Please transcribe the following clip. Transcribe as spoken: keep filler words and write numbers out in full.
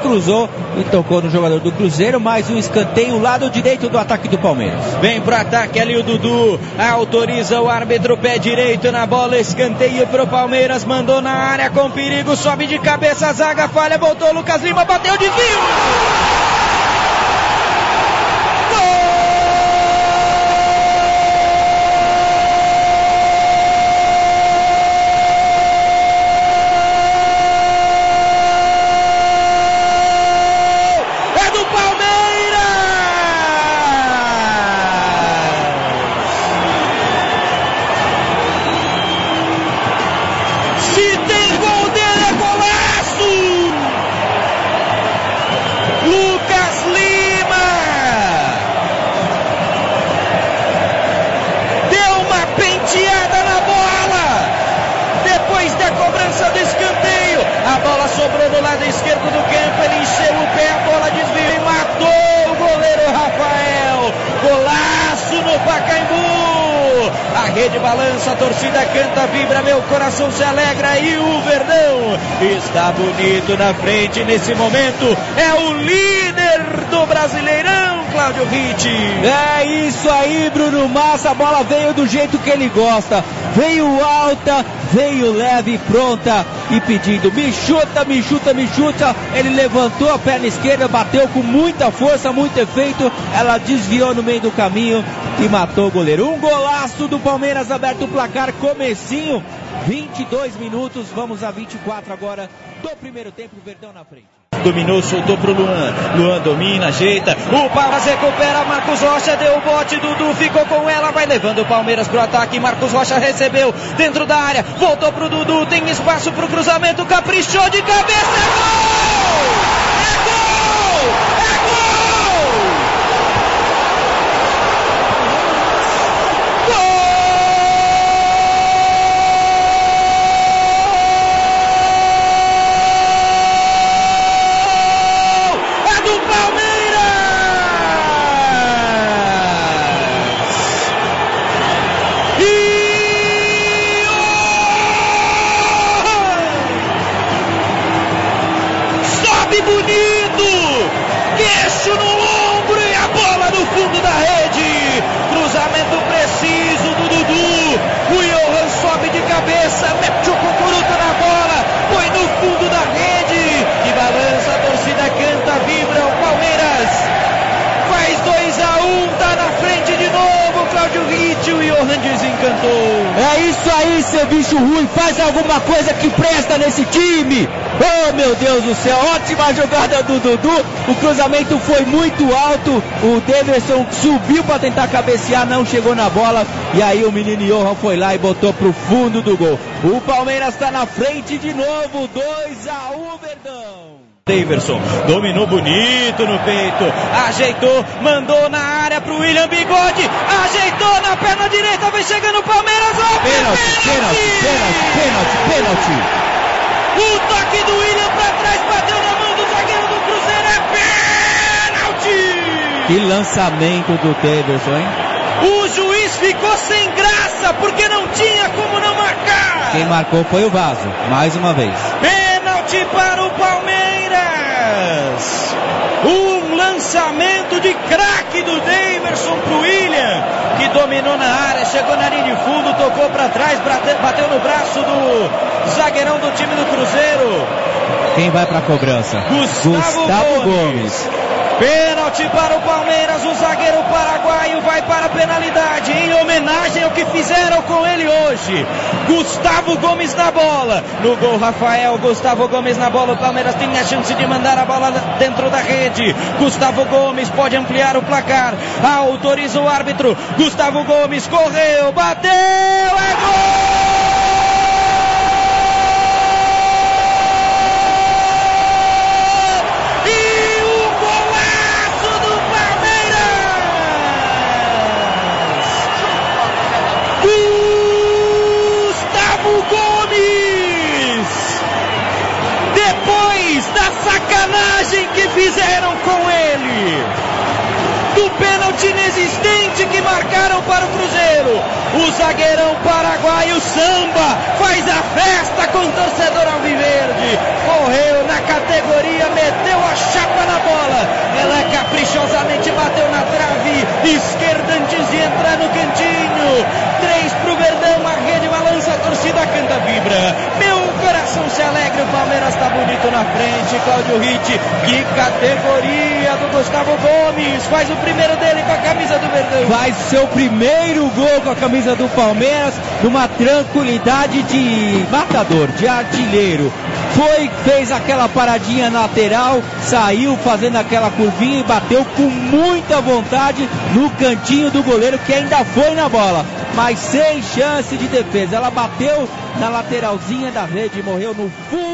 cruzou e tocou no jogador do Cruzeiro. Mais um escanteio, lado direito do ataque do Palmeiras. Vem pro ataque ali o Dudu, autoriza o árbitro, pé direito na bola, escanteio pro Palmeiras, mandou na área com perigo, sobe de cabeça, a zaga falha, voltou Lucas Lima, bateu, desvio! Do escanteio, a bola sobrou do lado esquerdo do campo, ele encheu o pé, a bola desviou e matou o goleiro Rafael. Golaço no Pacaembu, a rede balança, a torcida canta, vibra, meu coração se alegra e o Verdão está bonito na frente nesse momento, é o líder do Brasileirão, Cláudio Ritt. É isso aí, Bruno Massa, a bola veio do jeito que ele gosta, veio alta, veio leve, pronta e pedindo, me chuta, me chuta, me chuta. Ele levantou a perna esquerda, bateu com muita força, muito efeito, ela desviou no meio do caminho e matou o goleiro. Um golaço do Palmeiras, aberto o placar, comecinho, vinte e dois minutos, vamos a vinte e quatro agora do primeiro tempo, o Verdão na frente. Dominou, soltou pro Luan, Luan domina, ajeita, o Palmeiras recupera, Marcos Rocha deu o bote, Dudu ficou com ela, vai levando o Palmeiras pro ataque, Marcos Rocha recebeu dentro da área, voltou pro Dudu, tem espaço pro cruzamento, caprichou de cabeça, é gol! É gol! É gol! Gol! Bonito, queixo no ombro e a bola no fundo da rede, cruzamento preciso do Dudu, o Johan sobe de cabeça, mete o cucuruto na bola, põe no fundo da rede e balança, a torcida canta, vibra, o Palmeiras faz dois a um, tá na frente de novo, Cláudio Ritt, o Johan desencantou. É isso aí, seu bicho ruim, faz alguma coisa que presta nesse time. Oh, meu Deus do céu, ótima jogada do Dudu, o cruzamento foi muito alto, o Daverson subiu para tentar cabecear, não chegou na bola, e aí o menino Johan foi lá e botou pro fundo do gol. O Palmeiras está na frente de novo, dois a um, Verdão. Daverson dominou bonito no peito, ajeitou, mandou na área pro William Bigode, ajeitou na perna direita, vem chegando o Palmeiras, ó, pênalti, pênalti, pênalti, pênalti, pênalti. O toque do William pra trás, bateu na mão do zagueiro do Cruzeiro, é pênalti! Que lançamento do Daverson, hein? O juiz ficou sem graça, porque não tinha como não marcar. Quem marcou foi o Vaso, mais uma vez. Pênalti para o Palmeiras. Um lançamento de craque do Daverson pro William, que dominou na área, chegou na linha de fundo, tocou para trás, bateu no braço do zagueirão do time do Cruzeiro. Quem vai para a cobrança? Gustavo, Gustavo Gomes. Gomes. Pênalti para o Palmeiras, o zagueiro paraguaio vai para a penalidade, em homenagem ao que fizeram com ele hoje. Gustavo Gomes na bola, no gol Rafael, Gustavo Gomes na bola, o Palmeiras tem a chance de mandar a bola dentro da rede. Gustavo Gomes pode ampliar o placar, autoriza o árbitro, Gustavo Gomes correu, bateu, é gol! Sacanagem que fizeram com ele, do pênalti inexistente que marcaram para o Cruzeiro, o zagueirão paraguaio Samba faz a festa com o torcedor alviverde, correu na categoria, meteu a se alegre, o Palmeiras tá bonito na frente. Cláudio Ritt, que categoria do Gustavo Gomes, faz o primeiro dele com a camisa do Verdão. Faz seu primeiro gol com a camisa do Palmeiras, numa tranquilidade de matador, de artilheiro. Foi, fez aquela paradinha na lateral, saiu fazendo aquela curvinha e bateu com muita vontade no cantinho do goleiro, que ainda foi na bola, mas sem chance de defesa. Ela bateu na lateralzinha da rede, morreu no fundo